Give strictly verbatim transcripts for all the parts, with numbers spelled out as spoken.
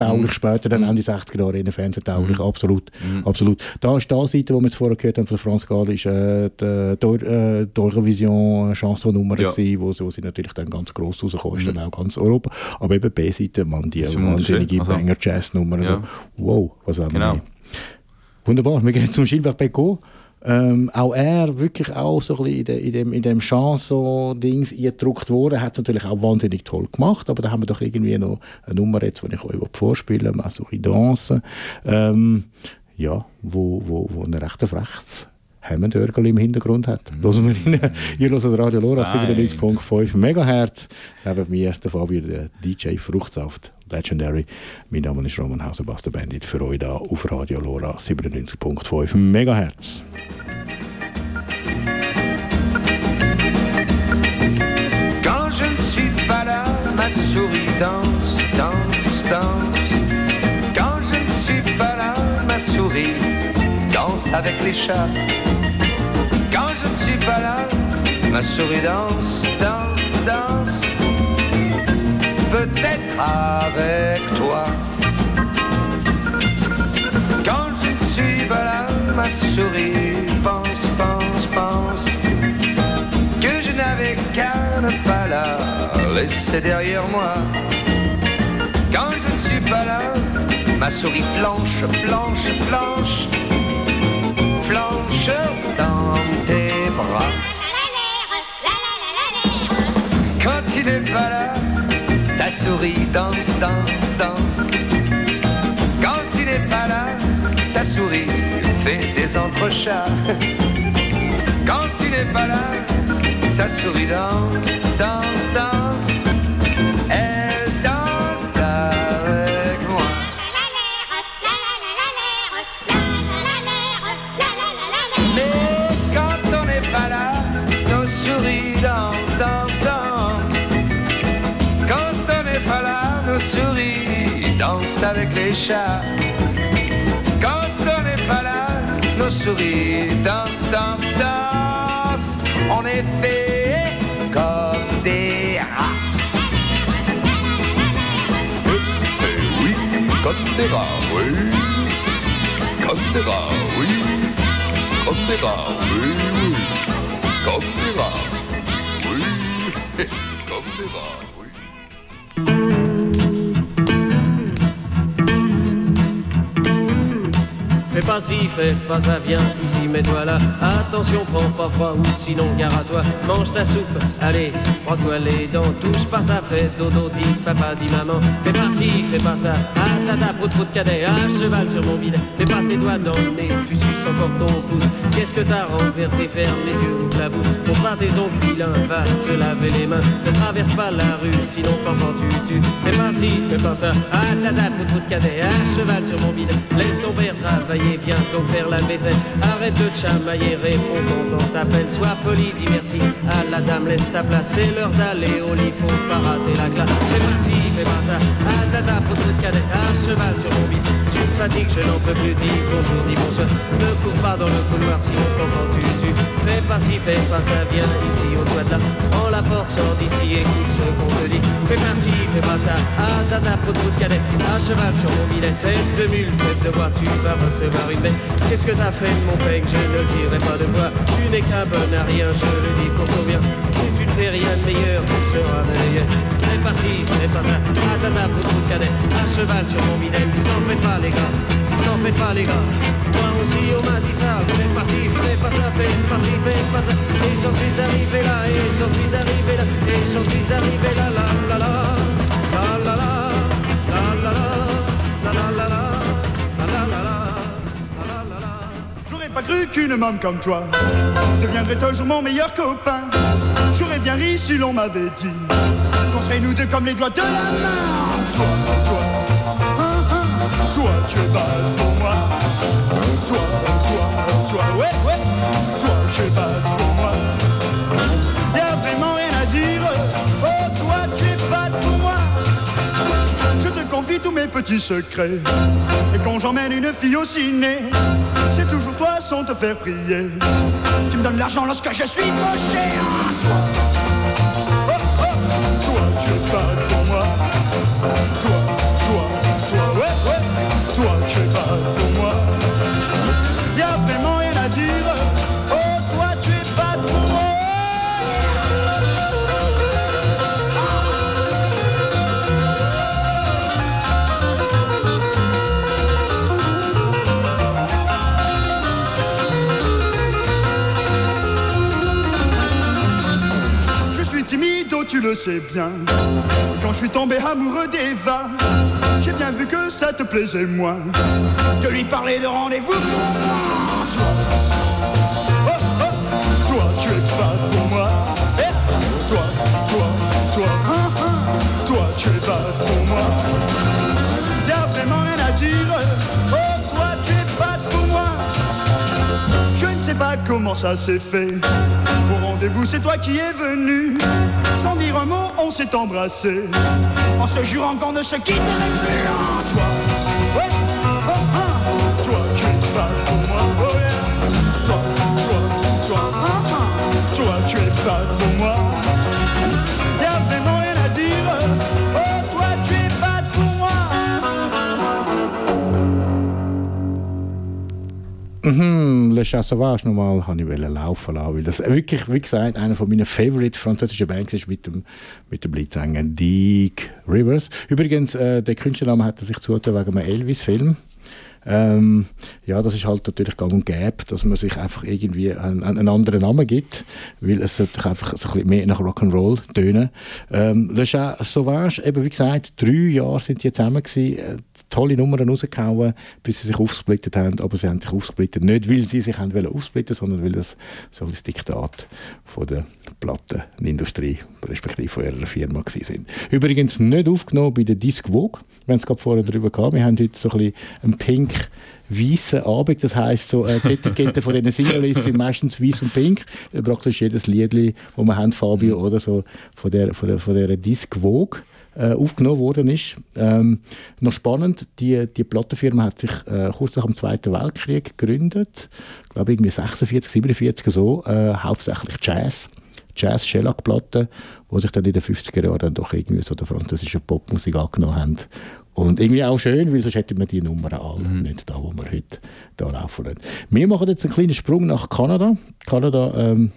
tauglich, mm. später dann Ende sechziger Jahre in den Fernsehen tauglich, mm. absolut, mm. absolut. Da ist die Seite, die wir jetzt vorher gehört haben von Franz Gall, ist äh, die, die, äh, die Eurovision Chansonnummer ja. gewesen, wo, wo sie natürlich dann ganz gross rausgekommen ist, mm. dann auch ganz Europa. Aber eben B-Seite, man, die wahnsinnige also, Banger-Jazz-Nummer, also, ja. wow, was haben wir genau. Wunderbar, wir gehen zum Gilbert Bécaud. Ähm, auch er wirklich auch so ein bisschen in, de, in dem, in dem Chanson-Dings eingedruckt worden, hat es natürlich auch wahnsinnig toll gemacht, aber da haben wir doch irgendwie noch eine Nummer jetzt, die ich euch vorspielen will, «Masuri Danse», ähm, ja, wo, wo, wo ein rechter freches Hammond-Orgel im Hintergrund hat. Mm. Hören wir rein. Ihr hört Radio Lora siebenundneunzig Komma fünf Megahertz. Neben mir der Fabio, der D J Fruchtsaft, Legendary. Mein Name ist Roman Hauser, Buster Bandit, für euch da auf Radio Lora siebenundneunzig Komma fünf Megahertz. Quand je ne suis pas là, ma souris danse, danse, danse. Quand je ne suis pas là, ma souris danse avec les chats. Quand je ne suis pas là, ma souris danse, danse, danse. Peut-être avec toi. Quand je ne suis pas là, ma souris pense, pense, pense que je n'avais qu'à ne pas la laisser derrière moi. Quand je ne suis pas là, ma souris planche, planche, planche, planche dans tes bras. Quand il n'est pas là, ta souris danse, danse, danse. Quand il n'est pas là, ta souris fait des entrechats. Quand il n'est pas là, ta souris danse, danse, danse. Elle danse avec moi. Mais quand on n'est pas là, nos souris dansent, dansent, dansent. Quand on n'est pas là, nos souris dansent avec les chats. Quand on n'est pas là, nos souris dansent, dansent, dansent. On est fait comme des rats. Eh, eh oui, comme des rats, oui. Comme des rats, oui. Comme des rats, oui, oui. Comme des rats, oui. Comme des rats, oui. Fais pas ci, fais pas ça, viens ici, mets-toi là. Attention, prends pas froid ou sinon gare à toi. Mange ta soupe, allez, brosse-toi les dents. Touche pas ça, fais dodo, dis papa, dis maman. Fais pas ci, fais pas ça, ah tata, prout prout cadet, à cheval sur mon bide. Fais pas tes doigts dans le nez, tu suces encore ton pouce. Qu'est-ce que t'as renversé, ferme les yeux, ouvre la bouche. Pour pas tes ongles vilains, va te laver les mains. Ne traverse pas la rue, sinon t'entends tu tu. Fais pas ci, fais pas ça, ah tata, prout prout cadet, à cheval sur mon bide. Laisse ton père travailler. Viens donc faire la vaisselle. Arrête de chamailler, réponds quand on t'appelle. Sois poli, dis merci à la dame, laisse ta place. C'est l'heure d'aller au lit, faut pas rater la classe. Fais pas ci, fais pas ça, ah tata, pour ce cadet, à cheval sur mon bide. Tu me fatigues, je n'en peux plus, dis bonjour, dis bonsoir. Ne cours pas dans le couloir, sinon t'entends tu tu. Fais pas ci, fais pas ça, viens ici au toit de là. Prends la porte, sors d'ici, écoute ce qu'on te dit. Fais pas ci, fais pas ça, ah tata, pour ce cadet, à cheval sur mon bide. Tête de mule, tête de bois, tu vas recevoir. Qu'est-ce que t'as fait de mon peigne, je ne le dirai pas de voix. Tu n'es qu'un bon à rien, je le dis pour ton bien. Si tu ne fais rien de meilleur, tu seras meilleur. Fais pas ci, fais pas ça, ah tata, pour tout cadet, à cheval sur mon bidel. Vous en faites pas les gars, vous en faites pas les gars. Moi aussi on m'a dit ça, fais pas ci, fais pas ça, fais pas ci, fais pas ça. Et j'en suis arrivé là, et j'en suis arrivé là, et j'en suis arrivé là, la la la, la la la, la la la, la la la la. Pas cru qu'une môme comme toi deviendrait toujours mon meilleur copain. J'aurais bien ri si l'on m'avait dit qu'on serait nous deux comme les doigts de la main. Toi, toi, hein, hein, toi tu es bad pour moi. Toi, toi, toi, ouais, ouais, toi tu es bad pour moi. Y'a vraiment rien à dire. Oh, toi tu es bad pour moi. Je te confie tous mes petits secrets. Et quand j'emmène une fille au ciné, c'est toujours toi sans te faire prier. Tu me donnes l'argent lorsque je suis fauché. Ah, toi, oh, oh, toi tu es pas pour moi. Toi, toi, toi, ouais. toi tu es pas pour moi. Y a vraiment rien à dire. Oh, toi tu es pas pour moi. Je suis timide, oh, tu le sais bien. Quand je suis tombé amoureux d'Eva, j'ai bien vu que ça te plaisait moins de lui parler de rendez-vous. Toi, oh, oh, toi tu es pas pour moi. Eh, toi, toi, toi, hein, hein, toi tu es pas pour moi. Y'a vraiment rien à dire. Oh, toi tu es pas pour moi. Je ne sais pas comment ça s'est fait. Au rendez-vous c'est toi qui es venu. Sans dire un mot on s'est embrassé, en se jurant qu'on ne se quitterait plus. Ah, toi, ouais, oh, ah, toi tu es pas pour moi. Oh, yeah. Toi, toi, toi, ah, ah, toi tu es pas pour moi. Y'a vraiment rien à dire. Oh, toi tu es pas pour moi. Mhm, Le Chat Sauvage nochmal habe ich laufen lassen, weil das wirklich, wie gesagt, einer von meinen favorite französischen Bands ist mit dem, mit dem Leadsänger Dick Rivers. Übrigens, äh, der Künstlername hat er sich zugetan wegen einem Elvis-Film. Ähm, ja, das ist halt natürlich gang und gäbe, dass man sich einfach irgendwie einen, einen anderen Namen gibt, weil es sollte einfach so ein bisschen mehr nach Rock'n'Roll tönen. Ähm, Le Chat Sauvage, eben wie gesagt, drei Jahre sind die zusammen gewesen, äh, tolle Nummern rausgehauen, bis sie sich aufgesplittet haben, aber sie haben sich aufgesplittet, nicht weil sie sich haben wollen aufsplitten, sondern weil das so ein Diktat von der Plattenindustrie, respektive von ihrer Firma gewesen sind. Übrigens nicht aufgenommen bei der Disc Vogue, wir haben es gerade vorher darüber gehabt, wir haben heute so ein bisschen einen pink weißen Abend, das heisst so, äh, die Etiketten von diesen Singles sind meistens weiß und pink, äh, praktisch jedes Liedli, das wir haben, Fabio, mhm. oder so, von der, von der, von der Disc Vogue äh, aufgenommen worden ist. Ähm, noch spannend, die, die Plattenfirma hat sich äh, kurz nach dem Zweiten Weltkrieg gegründet, ich glaube irgendwie sechsundvierzig, siebenundvierzig so, äh, hauptsächlich Jazz. Jazz-Shellac-Platten, die sich dann in den fünfziger Jahren dann doch irgendwie so der französischen Popmusik angenommen haben. Und irgendwie auch schön, weil sonst hätten wir die Nummern alle mhm. nicht da, wo wir heute da laufen lassen. Wir machen jetzt einen kleinen Sprung nach Kanada. Kanada ähm,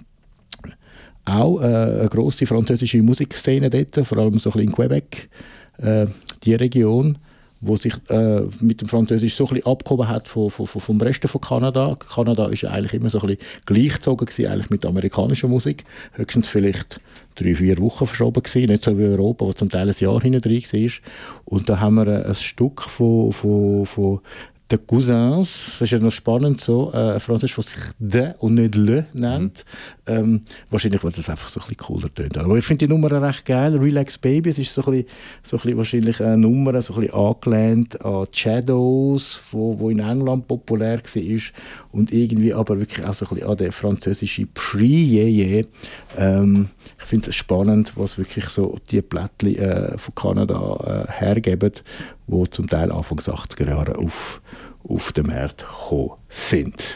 auch äh, eine grosse französische Musikszene dort, vor allem so ein bisschen in Quebec, äh, die Region, wo sich äh, mit dem Französisch so ein bisschen abgehoben hat vom, vom, vom Rest von Kanada. Kanada war ja eigentlich immer so ein bisschen gleichgezogen gewesen, eigentlich mit amerikanischer Musik. Höchstens vielleicht drei, vier Wochen verschoben gewesen, nicht so wie Europa, wo zum Teil ein Jahr hinten drin war. Und da haben wir ein, ein Stück von, von, von den Cousins, das ist ja noch spannend so, äh, ein Französisch, das sich «de» und nicht «le» nennt. Mhm. Ähm, wahrscheinlich, weil das einfach so ein bisschen cooler tönt. Aber ich finde die Nummer recht geil. «Relax Baby», es ist so ein bisschen, so ein bisschen wahrscheinlich eine Nummer, so ein bisschen angelehnt an «Shadows», wo, wo in England populär war und irgendwie aber wirklich auch so ein bisschen an den französischen «Pre-Yé-Yé». Ähm, ich finde es spannend, was wirklich so die Plättchen äh, von Kanada äh, hergeben, die zum Teil Anfang achtziger Jahre auf, auf den Markt gekommen sind.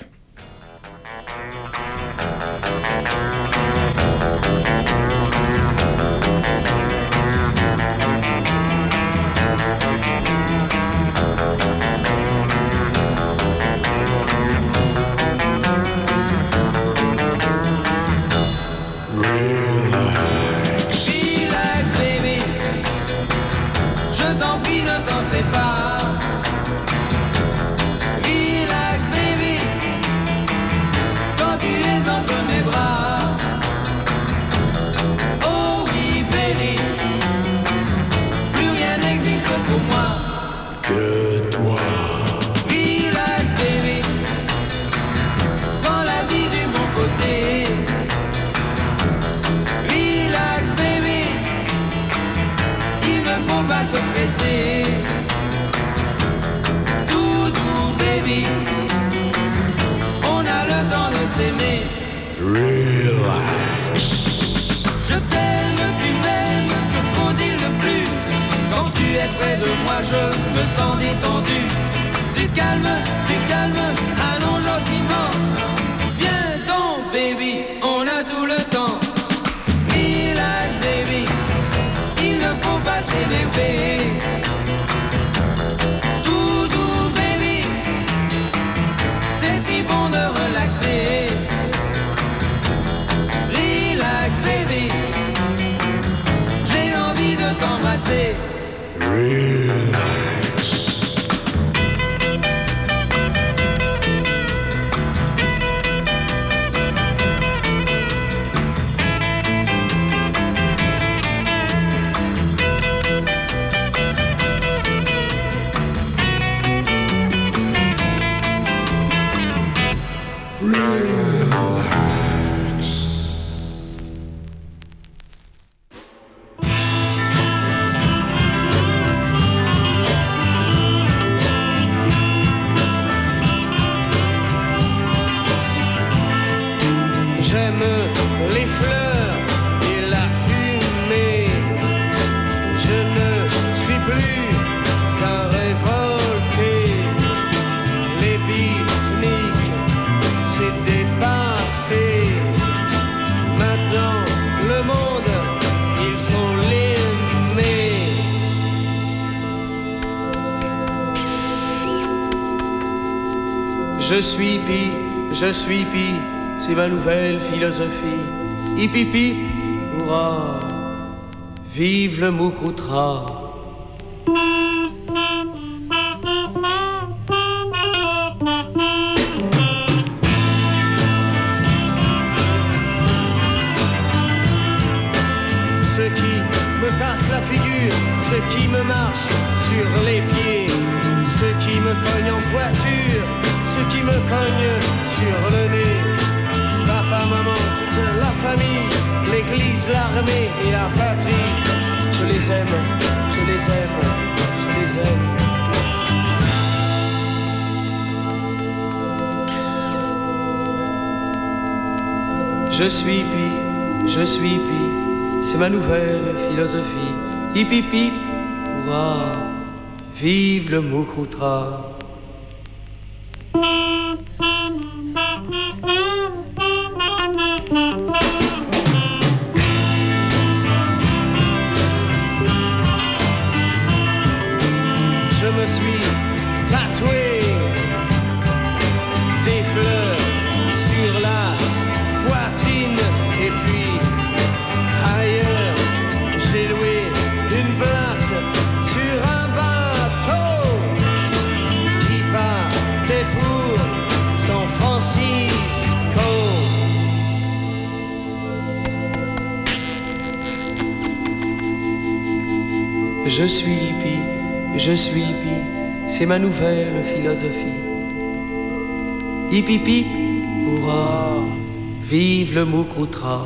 Près de moi je me sens détendu. Du calme, du calme, allons gentiment. Viens donc baby, on a tout le temps. Relax baby, il ne faut pas s'énerver. Doudou baby. Je suis pi, je suis pi, c'est ma nouvelle philosophie. Hip hip hip, hurrah, vive le Moukoutra. Ceux qui me cassent la figure, ceux qui me marchent sur les pieds, ceux qui me cognent en voiture, ceux qui me cognent sur le nez. Papa, maman, toute la famille, l'église, l'armée et la patrie. Je les aime, je les aime, je les aime. Je suis pi, je suis pi, c'est ma nouvelle philosophie. Hip hip hip, hurrah, vive le Moukoutra. Je me suis tatoué des fleurs sur la poitrine et puis ailleurs j'ai loué une place sur un bateau qui partait pour San Francisco. Je suis hippie, je suis hippie, c'est ma nouvelle philosophie. Hip hip hip, hurrah, vive le Moukoutra.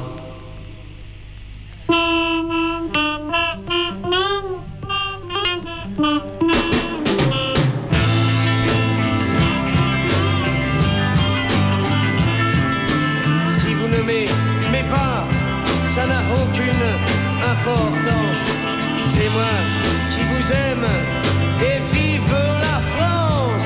Si vous ne m'aimez pas, ça n'a aucune importance. C'est moi qui vous aime et vive la France.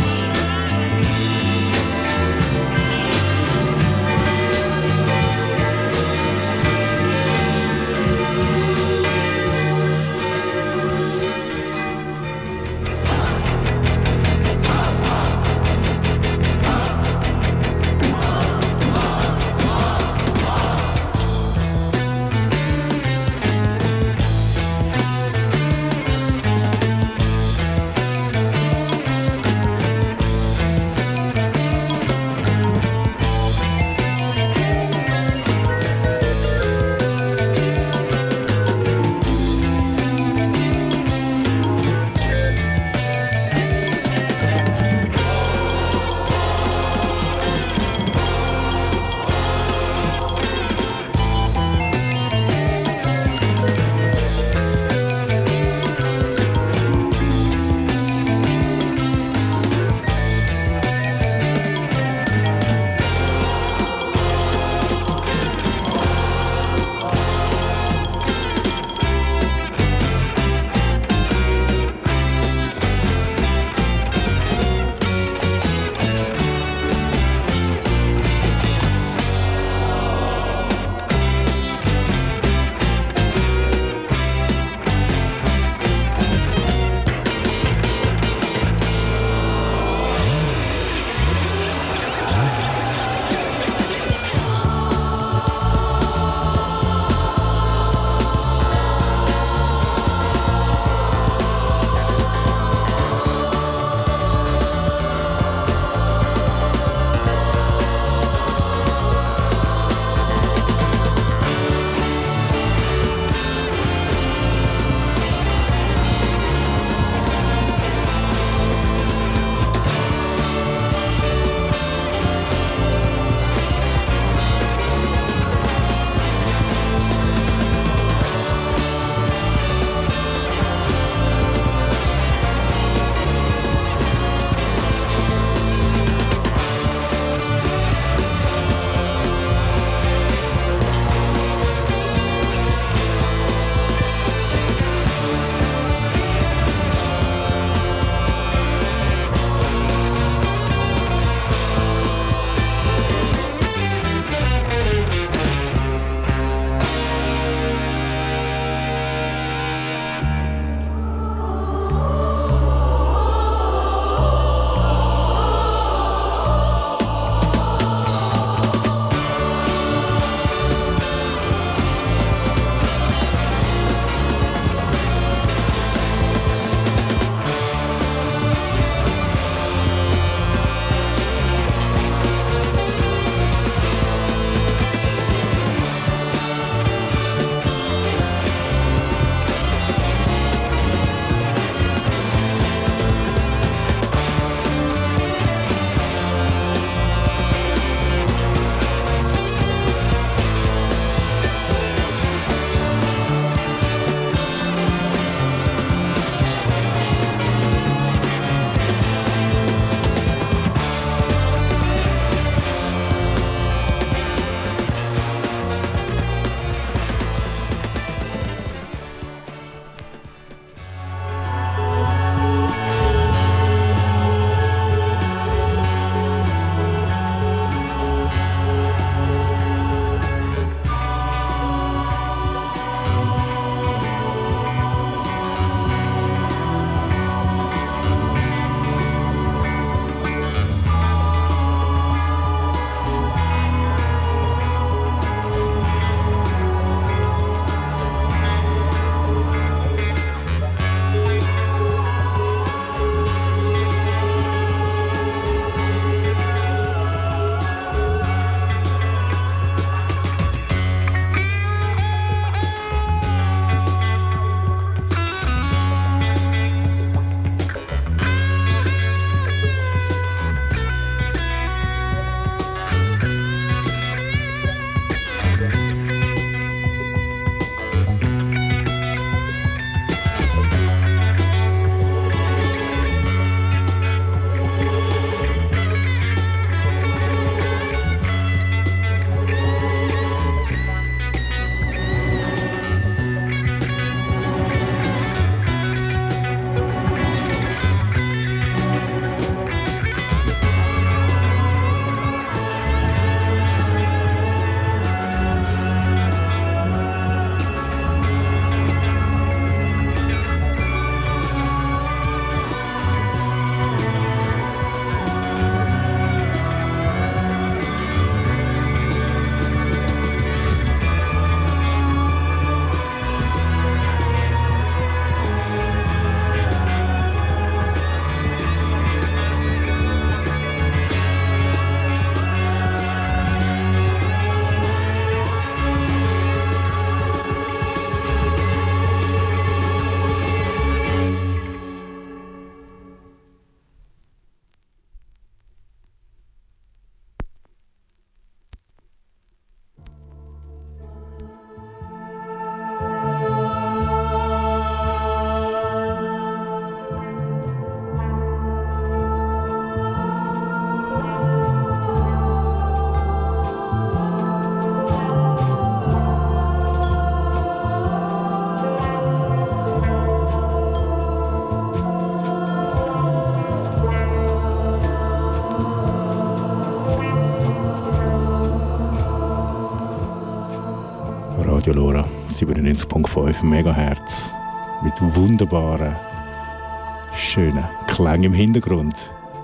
Radio Lora siebenundneunzig Komma fünf Megahertz mit wunderbaren, schönen Klängen im Hintergrund.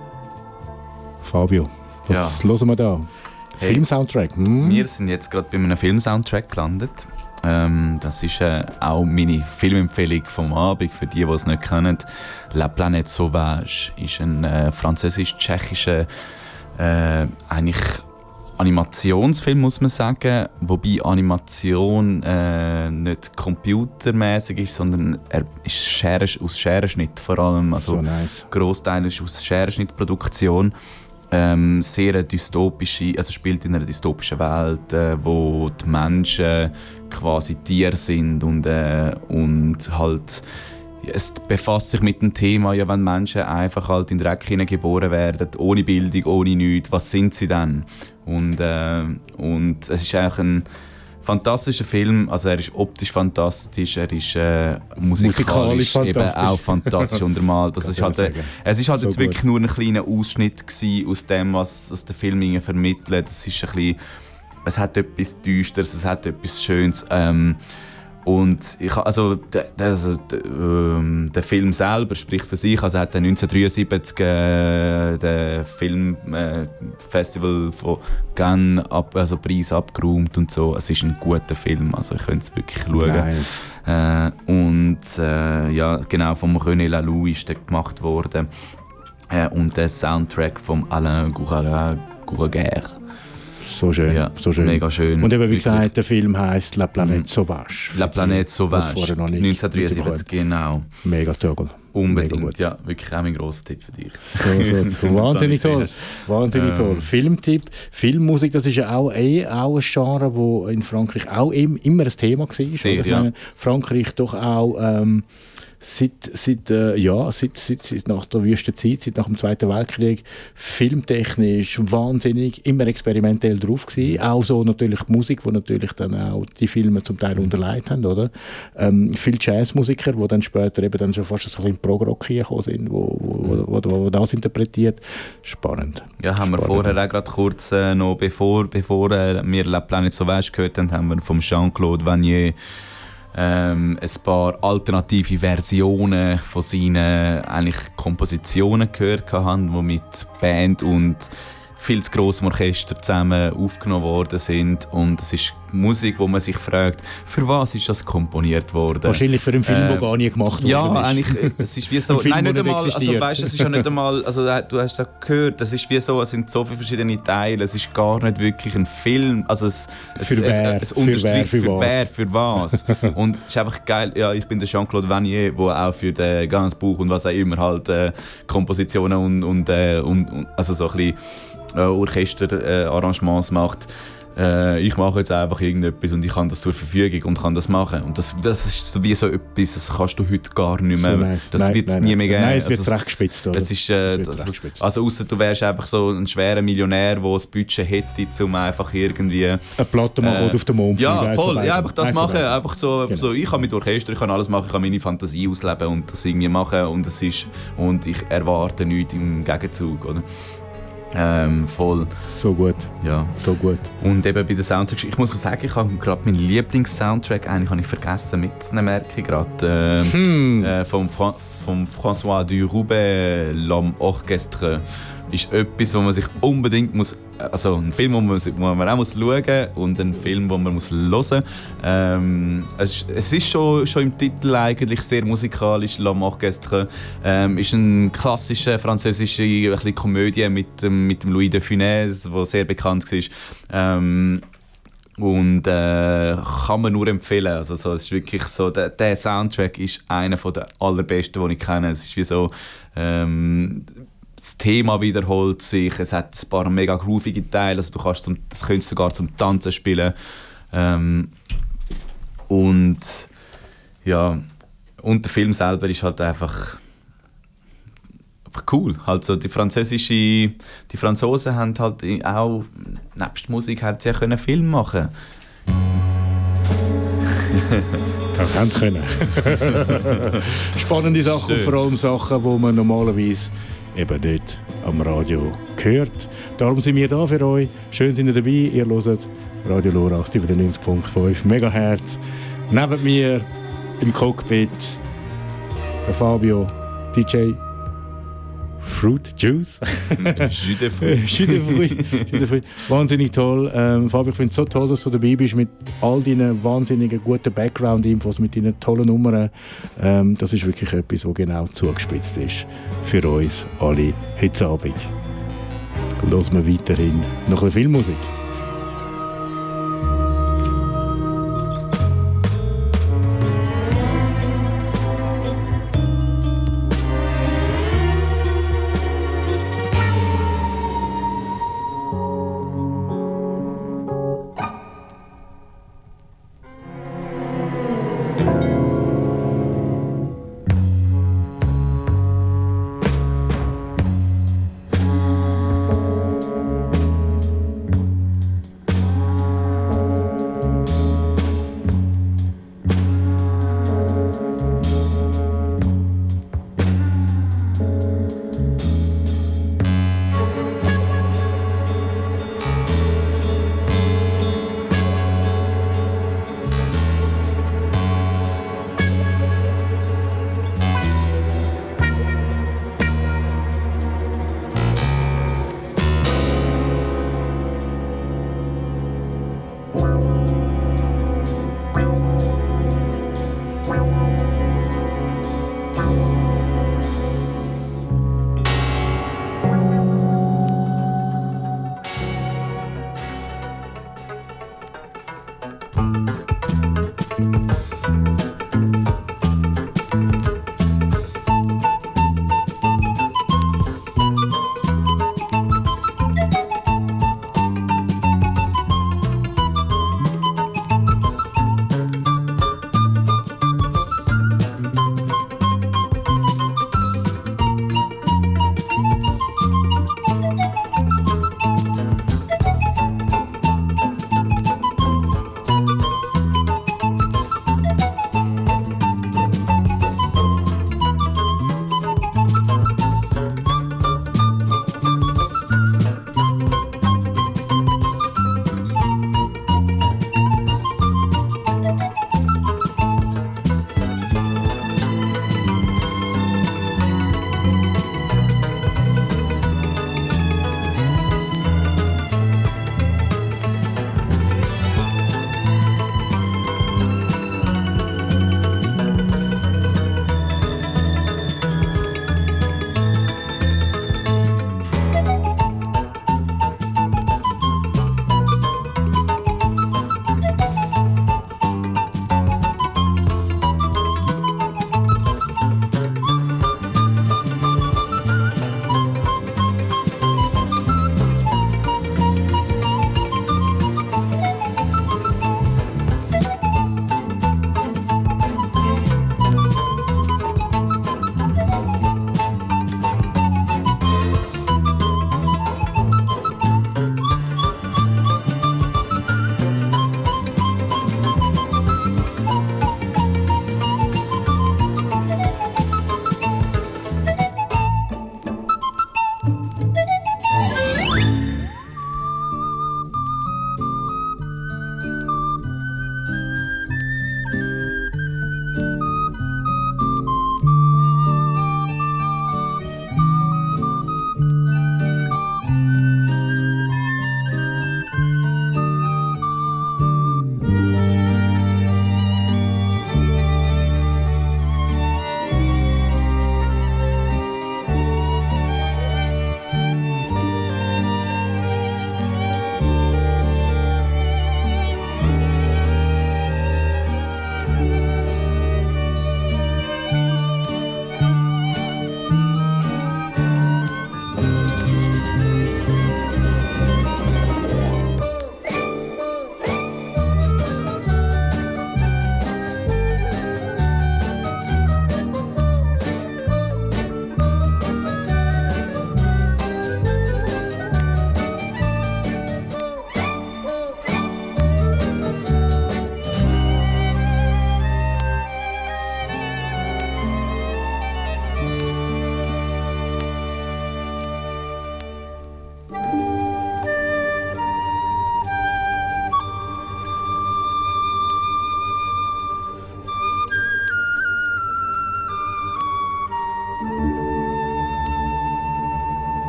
Fabio, was ja. hören wir da? Hey, Filmsoundtrack? Hm? Wir sind jetzt gerade bei einem Filmsoundtrack gelandet. Ähm, das ist äh, auch meine Filmempfehlung vom Abend, für die, die es nicht kennen. «La Planète Sauvage» ist ein äh, französisch-tschechischer äh, eigentlich Animationsfilm, muss man sagen, wobei Animation äh, nicht computermäßig ist, sondern er ist Schere, aus Scherenschnitt vor allem. Also so nice. Großteil ist aus Scherenschnittproduktion. Ähm, sehr eine dystopische, also spielt in einer dystopischen Welt, äh, wo die Menschen quasi Tiere sind und, äh, und halt es befasst sich mit dem Thema, ja, wenn Menschen einfach halt in den Dreck hineingeboren werden, ohne Bildung, ohne nichts, was sind sie dann? Und, äh, und es ist eigentlich ein fantastischer Film, also er ist optisch fantastisch, er ist äh, musikalisch, musikalisch eben auch fantastisch untermalt. Das ist halt, äh, es ist halt so jetzt gut. Wirklich nur ein kleiner Ausschnitt gewesen aus dem, was, was der Film vermittelt. Es ist ein bisschen, es hat etwas Düsteres, es hat etwas Schönes. Ähm, Und ich, also, der, also, der, ähm, der Film selber spricht für sich. Also, er hat neunzehnhundertdreiundsiebzig äh, den Filmfestival äh, von Cannes ab, also Preis abgeräumt und so. Es ist ein guter Film, also ich könnte es wirklich schauen. Äh, und äh, ja, genau, vom René Laloux ist der gemacht worden. Äh, und der Soundtrack von Alain Gouraguer. So schön, ja, so schön. Mega schön. Und eben, wie gesagt, der Film heisst «La Planète Sauvage». «La Planète Sauvage», neunzehnhundertdreiundsiebzig, genau. Mega toll. Unbedingt, Mega ja. Wirklich auch mein grosser Tipp für dich. So, so. Wahnsinnig toll. Wahnsinnig toll. Ähm. Filmtipp, Filmmusik, das ist ja auch, eh, auch ein Genre, das in Frankreich auch immer ein Thema war. Sehr, ja. meine, Frankreich doch auch... Ähm, Seit, seit, äh, ja, seit, seit, seit nach der Wüstenzeit, seit nach dem Zweiten Weltkrieg, filmtechnisch wahnsinnig, immer experimentell drauf gewesen. Auch so natürlich die Musik, die natürlich dann auch die Filme zum Teil unterlegt haben, oder? Ähm, viele Jazzmusiker, die dann später eben dann schon fast so ein bisschen Prog-Rock gekommen sind, wo, wo, wo, wo, wo das interpretiert. Spannend. Ja, haben Spannend. wir vorher auch gerade kurz, äh, noch bevor, bevor äh, wir «La Planète Sauvage» gehört haben, haben wir vom Jean-Claude Vannier Ähm, ein paar alternative Versionen von seinen eigentlich Kompositionen gehört haben, die mit Band und viel zu grossem Orchester zusammen aufgenommen worden sind. Und es ist Musik, wo man sich fragt, für was ist das komponiert worden? Wahrscheinlich für einen Film, der äh, gar nie gemacht wurde. Ja, eigentlich, es ist wie so, Film, nein, nicht einmal, also weißt, es ist ja nicht einmal, also du hast es gehört, es ist wie so, es sind so viele verschiedene Teile, es ist gar nicht wirklich ein Film, also es, es, für es, wer, es unterstreicht für, für wer, für was. Und es ist einfach geil, ja, ich bin der Jean-Claude Vannier, der auch für den Gainsbourg und was auch immer halt äh, Kompositionen und, und, äh, und, und also so ein bisschen äh, Orchesterarrangements äh, macht. Äh, ich mache jetzt einfach irgendetwas und ich habe das zur Verfügung und kann das machen. Und das, das ist so wie so etwas, das kannst du heute gar nicht mehr. So nice. Das wird es nie mehr geben. Nein, es wird also, recht gespitzt, oder? Es ist, äh, es das, gespitzt. Also ausser du wärst einfach so ein schwerer Millionär, der das Budget hätte, um einfach irgendwie... Eine Platte machen äh, auf dem Mond. Ja, voll. So ja, einfach das machen. So einfach so, genau. so, ich kann mit Orchester, ich kann alles machen, ich kann meine Fantasie ausleben und das irgendwie machen. Und, das ist, und ich erwarte nichts im Gegenzug, oder? Ähm, voll. So gut. Ja. So gut. Und eben bei den Soundtracks, ich muss sagen, ich habe gerade meinen Lieblings-Soundtrack, eigentlich habe ich vergessen mitzunehmen, merke ich gerade, äh, hm. äh, vom, Fra- vom François Durouben, «L'Homme Orchestre». Ist etwas, wo man sich unbedingt muss, also ein Film, wo man, wo man auch muss schauen und ein Film, wo man muss hören. Ähm, es, es ist schon, schon im Titel eigentlich sehr musikalisch. «L'Homme Orchestre» ähm, ist eine klassische französische ein bisschen Komödie mit, mit dem Louis de Funès, der sehr bekannt war. Ähm, und äh, kann man nur empfehlen. Also, so, es ist wirklich so, der, der Soundtrack ist einer der allerbesten, die ich kenne. Es ist wie so, ähm, das Thema wiederholt sich, es hat ein paar mega groovige Teile, also du kannst zum, das könntest sogar zum Tanzen spielen. Ähm, und ja, und der Film selber ist halt einfach, einfach cool. Also die französische, die Franzosen haben halt auch, nebst Musik, haben sie ja können Film machen. Das haben sie können. Spannende Sachen, schön. Und vor allem Sachen, die man normalerweise eben nicht am Radio gehört. Darum sind wir da für euch. Schön sind ihr dabei. Ihr hört Radio Lora siebenundneunzig Komma fünf Megahertz. Neben mir im Cockpit der Fabio, D J Fruit Juice. Jus de fruit. Jus de fruit. Jus de fruit. Wahnsinnig toll. Ähm, Fabio, ich finde es so toll, dass du dabei bist mit all deinen wahnsinnigen guten Background-Infos, mit deinen tollen Nummern. Ähm, das ist wirklich etwas, was genau zugespitzt ist für uns alle heute Abend. Hören wir weiterhin noch ein bisschen Filmmusik.